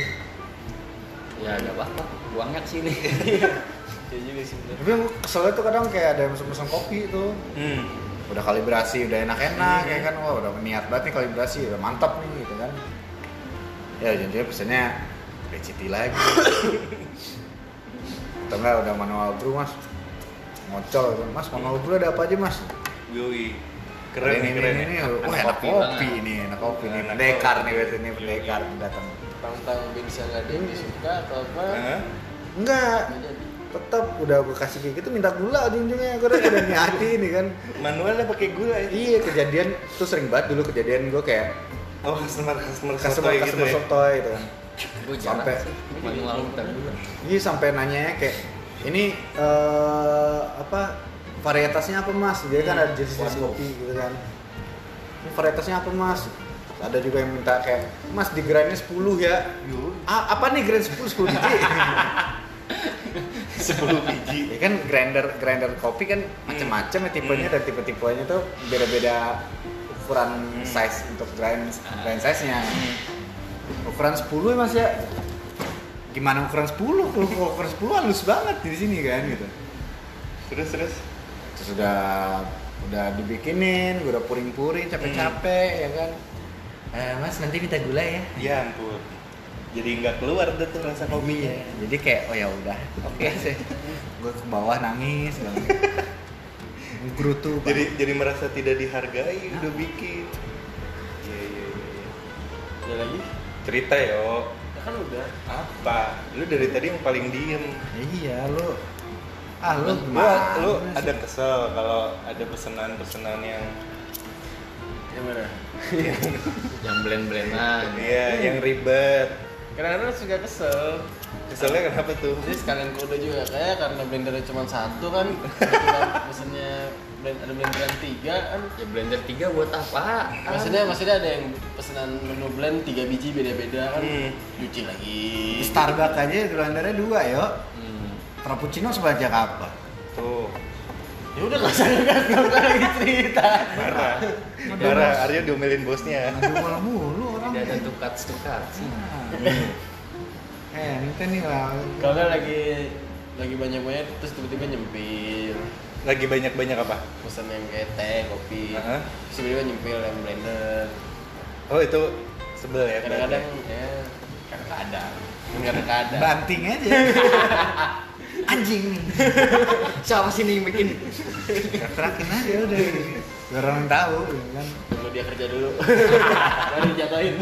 Ya gak apa-apa, uangnya kesini. Ya juga sih bener. Tapi yang keselnya tuh kadang kayak ada yang pesen pesen kopi itu. Hmm. Udah kalibrasi, udah enak-enak ya kan, wah udah niat banget nih kalibrasi, udah mantap nih gitu kan. Ya ujung-ujungnya pesennya recipe lagi. Atau enggak udah manual brew mas, ngocol gitu. Mas manual brew ada apa aja mas? Yoi. Keren ini nih, keren ini, ya. ini, wah Anak enak kopi kopi banget. ini, enak kopi nih, Enak pendekar kopi. nih biasanya nih, pendekar datang. Tang-tang bisa nggak ada yang disuka atau apa? Hah? Enggak, Nggak jadi. tetap udah gue kasih kayak gitu minta gula ujung-ujungnya, gue udah udah niati nih kan. Manualnya pakai gula ya. Iya kejadian tuh sering banget dulu kejadian gue kayak Oh, customer customer customer sotoy customer gitu ya. sotoy gitu kan. Gue jarang Sampai- sih manual minta gula. Iya sampai nanya kayak ini eh, apa varietasnya apa mas? Dia kan ada jenis-jenis Waduh. kopi gitu kan. Ini varietasnya apa mas? Ada juga yang minta kayak mas di grindnya sepuluh ya. Ah, apa nih grind sepuluh sepuluh biji? sepuluh biji. Ya kan grinder grinder kopi kan macam-macam ya tipenya Hmm. dan tipe-tipenya tuh beda-beda ukuran Hmm. size untuk grind grind size-nya. Ukuran sepuluh ya mas ya. Gimana ukuran sepuluh? Kalau kalau ukuran sepuluh halus banget di sini kan gitu. Terus terus. Terus udah udah dibikinin, gue udah puring-puring, capek-capek ya kan. Eh, mas nanti minta gula ya. Ya ampun. Jadi nggak keluar deh tuh rasa kopinya. Iya. Jadi kayak oh ya udah. Oke sih. Gue ke bawah nangis banget. Gerutu. Pak. Jadi jadi merasa tidak dihargai udah bikin. Iya iya iya. Ada lagi? Cerita yo. Ya kan udah. Apa? Lu dari tadi yang paling diem. Iya lu. Ah lu Lu, gimana? lu sih? ada kesel kalau ada pesanan-pesanan yang Yang mana? Yang blend-blendan. iya yang ribet. Kadang-kadang suka kesel. Keselnya kenapa tuh? Jadi sekalian kode juga kayak karena blendernya cuma satu kan. Kebetulan pesennya blend, ada blenderan tiga kan. Ya blender tiga buat apa? Maksudnya maksudnya ada yang pesanan menu blend tiga biji beda-beda kan. Hmm. Cuci lagi. Di Starbucks aja grandernya dua yo. Hmm. Frappuccino sebanyak apa? Tuh. Ya udah nggak usah nggak usah lagi cerita. Marah. Marah, Aryo diomelin bosnya. Aduh malah mulu orang. Tidak ada tukat-tukat sih. Ah. Eh, ente nih lah. Kalau nggak lagi lagi banyak-banyak terus tiba-tiba nyempil. Lagi banyak-banyak apa? Pesan yang kayak teh, kopi. Heeh. Terus tiba-tiba nyempil yang blender. Oh itu sebel ya? Kadang-kadang ya kadang-kadang. Kadang-kadang. Banting aja. Anjing. Siapa sih nih yang bikin? Terakin aja udah. Biar orang tahu kan. Tunggu dia kerja dulu. Baru dijatuhin.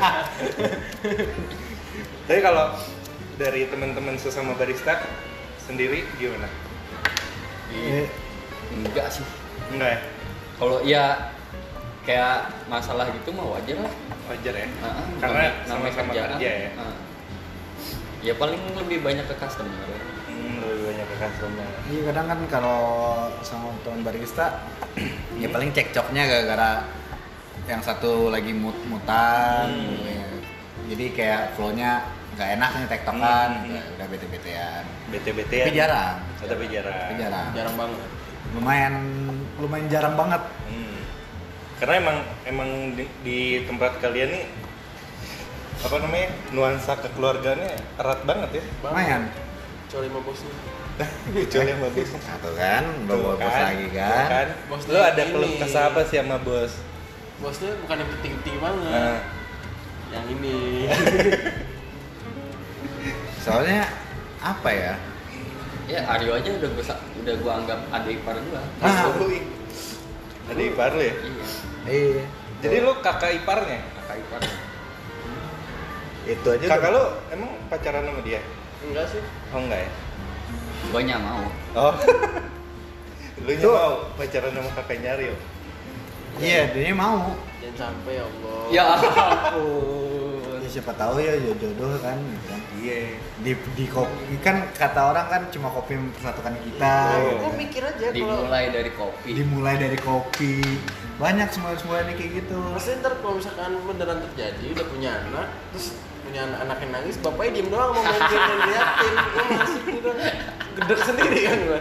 Tapi kalau dari teman-teman sesama barista sendiri gimana? Eh, Enggak sih. Enggak ya? Kalau ya kayak masalah gitu mah wajar lah. Wajar ya? Heeh, Karena namanya- namanya sama-sama kerjaan. kerja ya? Heeh. Ya paling lebih banyak ke customer. Hmm, lebih banyak ke customer. Iya kadang kan kalau sama teman barista ya paling cekcoknya gara-gara yang satu lagi mut-mutan Hmm. gitu ya. Jadi kayak flow-nya nggak enak nih tektokan, Hmm. udah, udah bete-betean. Bete-bete Tapi jarang, Oh, tapi jarang. tapi jarang. Jarang banget. Lumayan lumayan jarang banget. Hmm. Karena emang emang di, di tempat kalian nih apa namanya nuansa kekeluargaannya erat banget ya. Lumayan. Kecuali sama bosnya. Kecuali sama bos. Satu kan, bawa Tuh bos lagi tuh kan. Bos Lu ada ini. keluh kesah apa sih sama bos? Bosnya bukan yang tinggi-tinggi banget. Nah, Yang ini. Soalnya apa ya? Ya Aryo aja udah gua udah gua anggap adik ipar gua. Ah. lu ada ipar lu ya? Iya. Iya. Jadi lu kakak iparnya? Kakak ipar. Itu aja. Kakak udah- lu emang pacaran sama dia? Enggak sih. Oh enggak ya? Guanya mau. Oh. Lu nya Tuh. mau pacaran sama kakaknya Aryo? Iya, dia mau. Jangan sampai ya Allah. Ya ampun. Ya, siapa tahu ya jodoh kan, gitu kan. Iya. Di di kopi kan kata orang kan cuma kopi mempersatukan kita. Oh. gitu Gue kan. mikir aja kalau Dimulai dari kopi. Dimulai dari kopi. Banyak semua semua nih kayak gitu. maksudnya ntar kalau misalkan beneran terjadi udah punya anak terus punya anak, anak yang nangis bapaknya diem doang mau main game dan liatin gue masih udah gedek sendiri kan gue.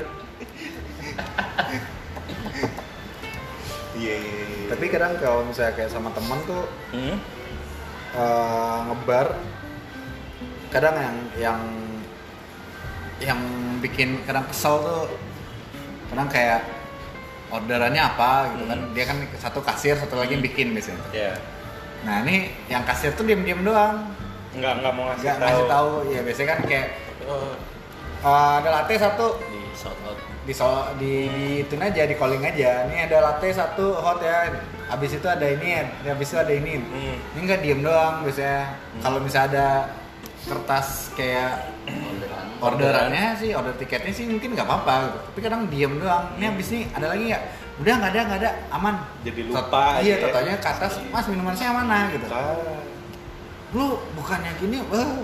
Iya, iya, iya. Tapi kadang kalau misalnya kayak sama teman tuh Hmm? eh, ngebar, kadang yang yang yang bikin kadang kesel tuh, kadang kayak orderannya apa gitu kan, Hmm. dia kan satu kasir satu lagi yang bikin biasanya. Iya. Nah ini yang kasir tuh diem-diem doang, Enggak enggak mau ngasih nggak tahu. ngasih tahu. Ya biasanya kan kayak Oh, eh, ada latte satu, Di shout out. di so, di di itu aja, di calling aja. Ini ada latte satu hot ya. Habis itu ada ini, habis itu ada ini. Hmm. Ini nggak diem doang biasanya. Kalau misalnya ada kertas kayak Orderan. orderannya sih, order tiketnya sih mungkin nggak apa-apa gitu. Tapi kadang diem doang. Ini habis nih ada lagi nggak? Udah nggak ada, nggak ada, aman. Jadi Tot- lupa aja Iya, ya. totalnya ke atas. Mas minuman saya mana gitu. Ah. Lu bukannya gini, wah.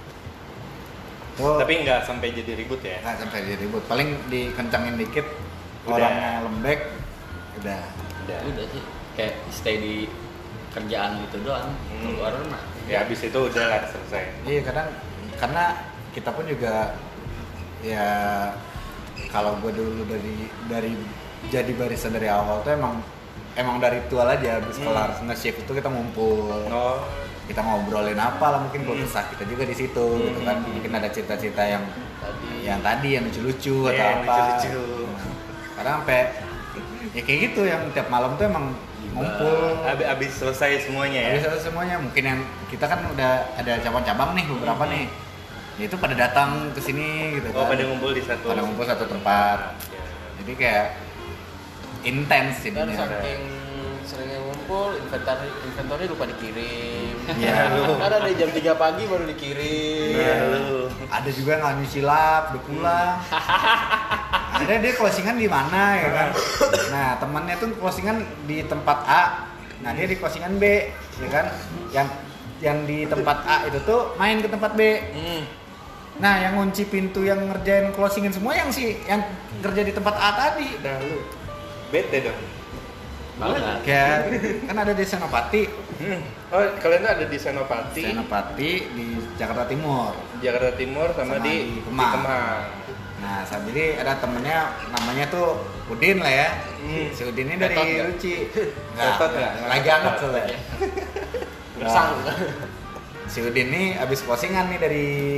Oh, Tapi nggak sampai jadi ribut ya. nggak sampai jadi ribut. Paling dikencangin dikit, Udah. orangnya lembek, udah. Udah. Udah sih. Kayak stay di kerjaan gitu doang. Hmm. Keluar mah. Ya habis itu udah lah selesai. Iya kadang karena kita pun juga ya kalau gue dulu dari dari jadi barista dari awal tuh emang emang dari ritual aja habis Hmm. kelar nge-shift itu kita ngumpul, Oh. kita ngobrolin apa lah, mungkin Hmm. keluh kesah kita juga di situ gitu kan, Hmm. mungkin ada cerita-cerita yang tadi yang tadi yang lucu-lucu Iya, atau yang apa. lucu-lucu. Nah, kadang sampai ya kayak gitu yang tiap malam tuh emang ngumpul. Habis, habis selesai semuanya ya. Habis itu semuanya mungkin yang kita kan udah ada cabang-cabang nih beberapa Hmm. nih. Ya itu pada datang ke sini gitu Oh, kan. pada ngumpul di satu. Pada ngumpul satu tempat. Ya. Jadi kayak intens kan jadinya. saking seringnya ngumpul inventory inventory lupa dikirim. Iya, lu. Kan ada jam tiga pagi baru dikirim. Iya, lu. Ada juga nggak nyuci lap, udah pulang. Ada dia closingan di mana ya kan. Nah, temannya tuh closingan di tempat A. Nah, dia di closingan B, ya kan. Yang yang di tempat A itu tuh main ke tempat B. Hmm. Nah, yang ngunci pintu, yang ngerjain closingin semua yang si yang kerja di tempat A tadi. Udah lu. Bete dong. Banget. Kayak kan ada di Senopati, Hmm. Oh, kalian tuh ada di Senopati, Senopati di Jakarta Timur. Jakarta Timur sama, Sama di, di di Kemang. Kemang. Nah, saat ini ada temennya namanya tuh Udin lah ya. Hmm. Si Udin ini dari Tetot nggak? Ruci. Tetot nggak? Lagi anget soalnya. Bersang. Si Udin nih abis closingan nih dari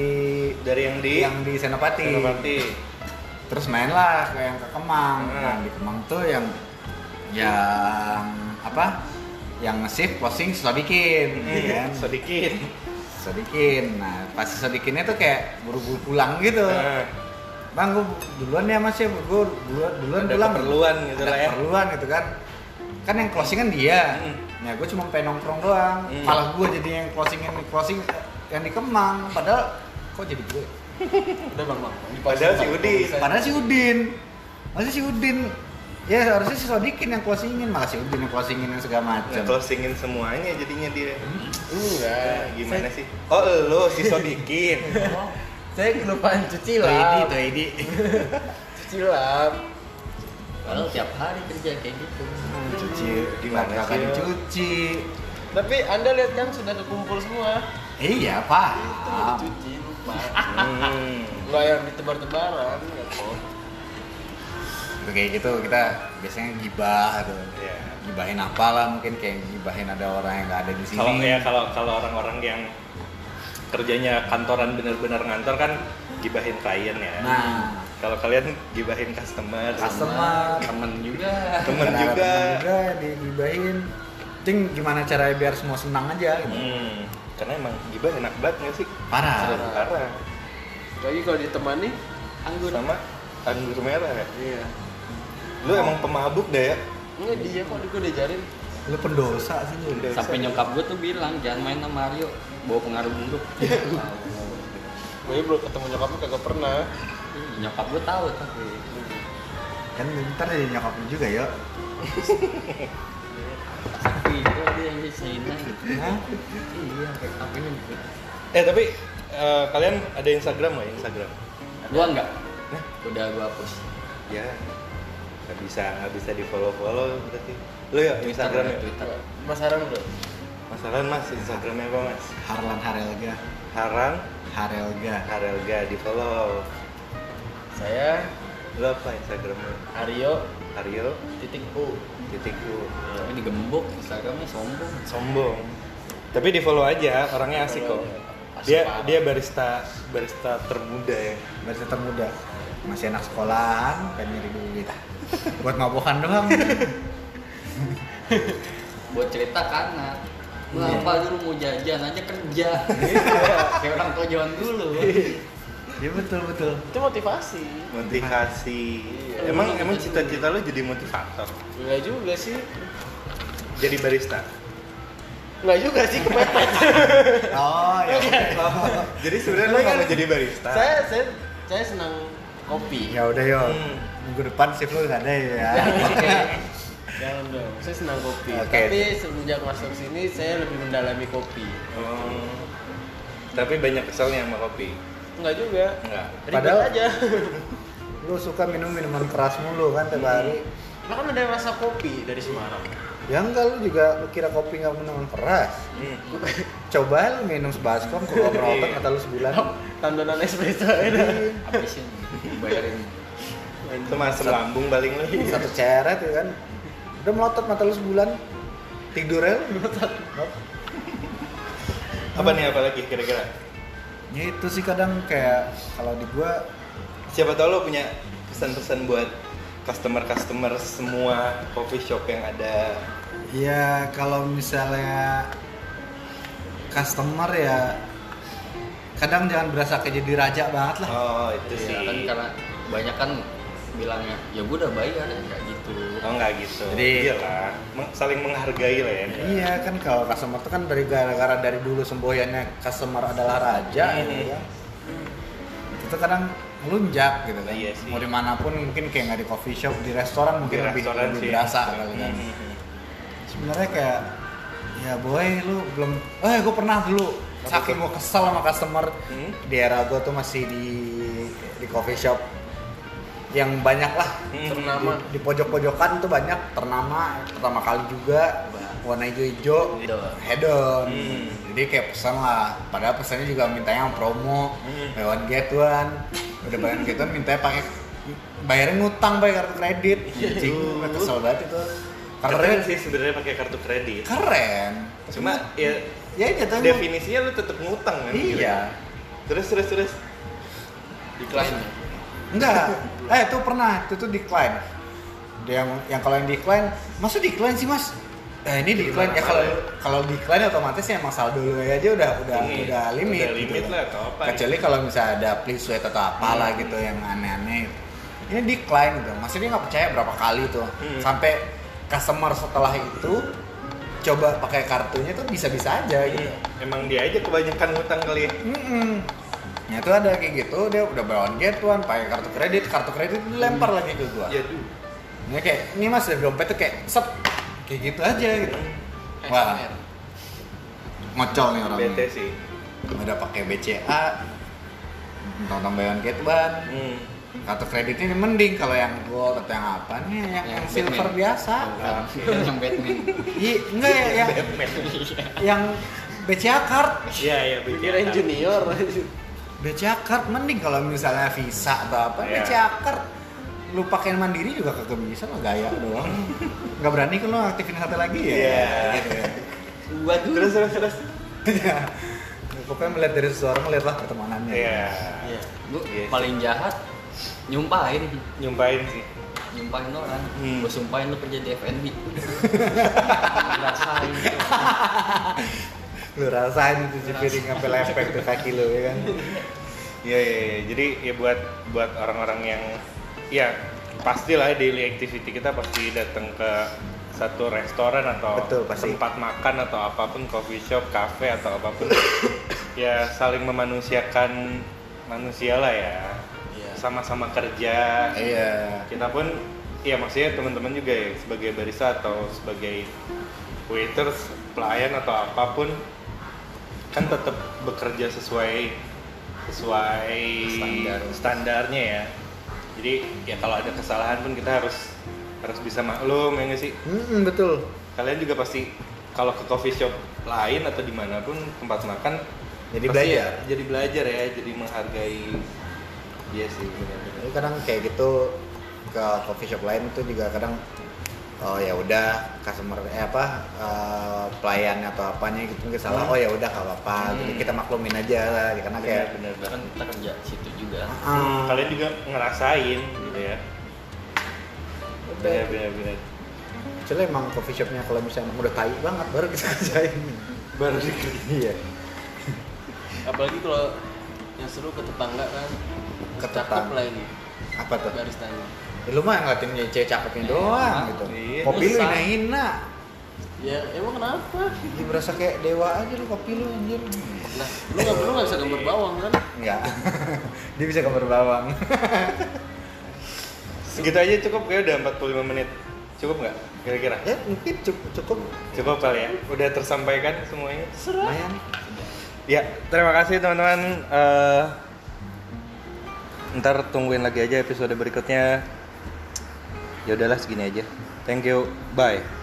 Dari yang di yang di Senopati. Senopati. Terus main lah ke yang ke Kemang. Hmm. Nah, di Kemang tuh yang yang apa? Yang nge-shift closing Sodikin, Hmm, ya kan? Sodikin. Sodikin. Nah, pas Sodikinnya tuh kayak buru-buru pulang gitu. Nah, Bang, gue duluan ya Mas ya, gue duluan, duluan ada pulang. keperluan gitu Ada lah ya. keperluan gitu kan. Kan yang closing kan dia. Hmm. Nah, gue cuma pengen nongkrong doang. Hmm. Malah gue jadi yang closing yang closing yang di Kemang. Padahal kok jadi gue? Udah bang bang. Di Padahal pause, si Bang. Udin. Padahal si Udin. Masih si Udin. Ya harusnya si Sodikin yang closingin, malah si Udin yang closingin yang segala macam. Nge-closingin semuanya jadinya dia. Enggak. Gimana Saya- sih? Oh, lo si Sodikin. Saya kelupaan cuci Tuh Edi, lap. tuh Edi. Cuci lap. Padahal tiap hari kerja kayak gitu. Cuci Gimana gimana sih? dicuci. Tapi anda lihat kan sudah kekumpul semua. Iya, Itu paham. dicuci lupa. Hmm. Enggak yang ditebar-tebaran. Enggak kok. Itu kayak gitu kita biasanya gibah tuh. Iya. Gibahin apalah mungkin kayak gibahin ada orang yang nggak ada di sini. Kalau ya kalau kalau orang-orang yang kerjanya kantoran bener-bener ngantor kan gibahin klien ya. Nah, Kalau kalian gibahin customer, Customer. Temen juga. temen Ada juga. temen juga digibahin. Ting gimana caranya biar semua senang aja gitu. Hmm. Karena emang gibah enak banget nggak sih? Parah. Parah. Lagi kalau ditemani, Anggur. Sama anggur merah ya. iya. Lu emang pemabuk deh ya. Enggak dia kok gue diajarin. Lu pendosa sih lu. Pendosa. Sampai nyokap gue tuh bilang jangan main sama Mario, bawa pengaruh buruk. Gue belum ketemu nyokapnya kagak pernah. Ih, nyokap gue tahu tapi Kan ntar jadi nyokap lu juga ya. tapi itu dia yang disayangin gitu. Hah? Iya, kayak apanya gitu. Eh tapi eh, kalian ada Instagram nggak? Instagram? Gua enggak. Nah. Udah gua hapus. Ya. Nggak bisa nggak bisa di follow follow berarti. Lu ya Instagram ya? Twitter. Mas Haram bro. Masalah mas Instagramnya apa mas? Harlan Harelga. Harang Harelga. Harelga di follow. Saya Lu apa Instagramnya? Aryo Aryo titik U. titik U. Tapi digembok Instagramnya sombong. Sombong. Tapi di follow aja, orangnya asik kok. Asik Dia parah. dia barista barista termuda ya. Barista termuda. Masih anak sekolahan, pengen nyari duit. Buat mabokan doang. Buat cerita karena lu Iya. apa dulu mau jajan aja kerja. Kayak orang tua zaman dulu. Iya betul betul. Itu motivasi. Motivasi. Iya. Emang emang cita-cita lu jadi motivator. Enggak juga sih. Jadi barista. Enggak juga sih kepepet. Oh ya. Jadi sebenarnya lu nggak mau jadi barista. saya saya saya senang kopi. Ya udah yo. Hmm. Minggu depan shift lu nggak ada ya. Oke. Jangan dong. Saya senang kopi. Oke. Tapi semenjak masuk sini saya lebih mendalami kopi. Oh. Tapi banyak keselnya sama kopi. Enggak juga. Enggak. Ribet Padahal- aja. Lu suka minum minuman keras mulu kan tiap hari. Lah kan ada rasa kopi dari Semarang. Ya enggak, lu juga lu kira kopi nggak minuman keras. Hmm. Coba lu minum sebaskom kalau merotot kata lu sebulan. Tandonan espresso ada. Habisin, bayarin. Itu masuk lambung paling lu. Satu ceret ya kan. Udah melotot mata lu sebulan. Tidurnya lu melotot. Apa nih apa lagi kira-kira? Ya itu sih kadang kayak kalau di gua Siapa tahu lo punya pesan-pesan buat customer-customer semua coffee shop yang ada. ya kalau misalnya customer ya kadang jangan berasa kayak jadi raja banget lah. Oh, itu sih. Iya kan karena banyak kan bilangnya ya gue udah bayar ya kayak gitu. Oh, enggak gitu. Jadi- iyalah, meng- saling menghargai lah ya. Iya kan kalau customer itu kan dari gara-gara dari dulu semboyannya customer adalah raja Mhm. gitu kan. Itu kadang melunjak gitu kan. Iya sih. Mau dimanapun mungkin kayak nggak di coffee shop, di restoran mungkin Di lebih, restoran lebih sih. berasa kali kan. Mhm. Sebenarnya kayak ya boy lu belum eh gue pernah dulu saking gue kesel sama customer Hmm? di era gue tuh masih di di coffee shop yang banyak lah Hmm. Ternama. di, di pojok-pojokan tuh banyak ternama pertama kali juga warna hijau-hijau Hedon. hedon Hmm. jadi kayak pesan lah padahal pesannya juga mintanya yang promo Hmm. buy one get one udah buy one get one mintanya pakai bayarnya ngutang pakai kartu kredit anjing gue kesel banget itu Keren keren sih sebenarnya pakai kartu kredit. keren Cuma ya ya jatuhnya definisinya lu tetap ngutang kan. iya Terus terus terus. Decline ya? Enggak. Eh itu pernah, itu tuh decline. Dia yang yang kalau yang decline, masa decline sih mas? Eh ini decline ya kalau kalau decline otomatis ya emang saldo dulu aja udah udah Ini, udah limit. udah limit gitu. lah atau apa Kecuali kalau misalnya ada please wait atau apalah Hmm. gitu yang aneh-aneh. Ini decline gitu. Maksudnya dia nggak percaya berapa kali tuh. Hmm. Sampai customer setelah itu coba pakai kartunya tuh bisa-bisa aja gitu. Emang dia aja kebanyakan hutang kali ya. Mm-mm. Ya tuh ada kayak gitu, dia udah bawa get one, pakai kartu kredit, kartu kredit dilempar lagi ke gua. Ya tuh. Ini kayak, ini mas dari dompet tuh kayak sep, kayak gitu aja gitu. Wah, ngocol nih orang. Bete sih. Udah pakai B C A, nonton buy one get one, Hmm. kartu kreditnya ini mending kalau yang gold atau yang apa nih, yang, yang silver Batman. biasa. Bukan yang Batman. Iya, enggak ya, yang, yang B C A card. Iya, iya, Kirain junior. B C A card mending kalau misalnya Visa atau apa, Iya. B C A card lu pakai mandiri juga kagak bisa lah, gaya doang. Nggak berani kan lu aktifin satu lagi ya. Iya. Gitu ya. Waduh. Terus terus terus. Ya. Pokoknya melihat dari seseorang melihatlah pertemanannya. Iya. Iya. Gue Iya sih. paling jahat nyumpahin, Nyumpahin sih. nyumpahin orang. Hmm. Gue sumpahin lu kerja di F and B. Rasain tuh. Lu rasain itu cuci piring sampai lepek tuh kaki lu ya kan. Iya, iya, iya. Jadi ya buat buat orang-orang yang ya pastilah daily activity kita pasti datang ke satu restoran atau Betul, pasti. tempat makan atau apapun, coffee shop, cafe atau apapun. Ya saling memanusiakan manusia lah ya. Iya. Sama-sama kerja. Iya. Kita pun ya maksudnya teman-teman juga ya sebagai barista atau sebagai waiters, pelayan atau apapun kan tetap bekerja sesuai sesuai Standar. standarnya ya. Jadi ya kalau ada kesalahan pun kita harus harus bisa maklum ya nggak sih? Mm-mm, betul. Kalian juga pasti kalau ke coffee shop lain atau dimanapun tempat makan Jadi pasti belajar. ya, jadi belajar ya, jadi menghargai. Iya sih benar-benar. Jadi kadang kayak gitu ke coffee shop lain tuh juga kadang oh ya udah customer eh apa eh, pelayannya atau apanya gitu mungkin salah Hmm. oh ya udah gak apa-apa gitu Hmm. kita maklumin aja lah karena kayak Benar-benar. Kan kita kerja situ juga. ah, Kalian juga ngerasain gitu ya. Benar-benar. Soalnya emang coffee shopnya kalau misalnya emang udah tai banget baru kita kerjain Baru dikerjain. iya Apalagi kalau yang seru ke tetangga kan. Ke Cakep tetangga. lah ini apa tuh baristanya. ya, lu mah ngeliatin cewek cakepnya doang gitu iya. kopi lu Susah. hina-hina Ya emang kenapa? dia berasa kayak dewa aja lu kopi lu anjir Nah, lu nggak perlu nggak bisa gambar bawang kan? enggak dia bisa gambar bawang Segitu aja cukup kayak udah empat puluh lima menit. Cukup nggak kira-kira? ya mungkin cukup cukup Cukup kali ya. Udah tersampaikan semuanya. lumayan Ya, terima kasih teman-teman. Eh, ntar tungguin lagi aja episode berikutnya. Ya udahlah segini aja. Thank you. Bye.